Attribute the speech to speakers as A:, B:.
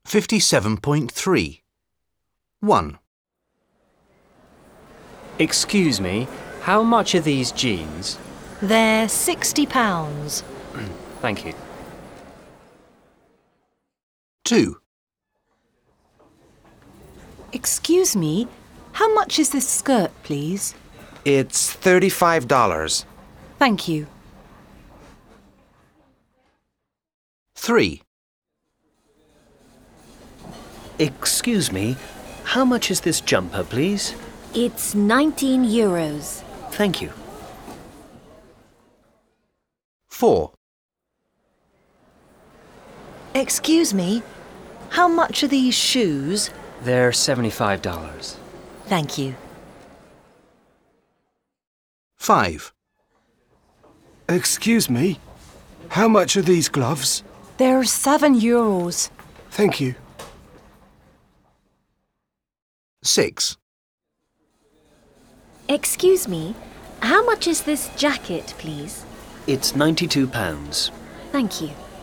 A: 57.3. 1.
B: Excuse me, how much are these jeans?
C: They're £60.
B: Thank you.
A: 2.
C: Excuse me, how much is this skirt, please?
D: It's $35.
C: Thank you.
A: 3.
B: Excuse me, how much is this jumper, please?
E: It's €19.
B: Thank you.
A: 4.
C: Excuse me, how much are these shoes?
B: They're $75.
C: Thank you.
A: 5.
F: Excuse me, how much are these gloves?
C: They're €7.
F: Thank you.
A: 6.
E: Excuse me, how much is this jacket, please?
B: It's £92.
E: Thank you.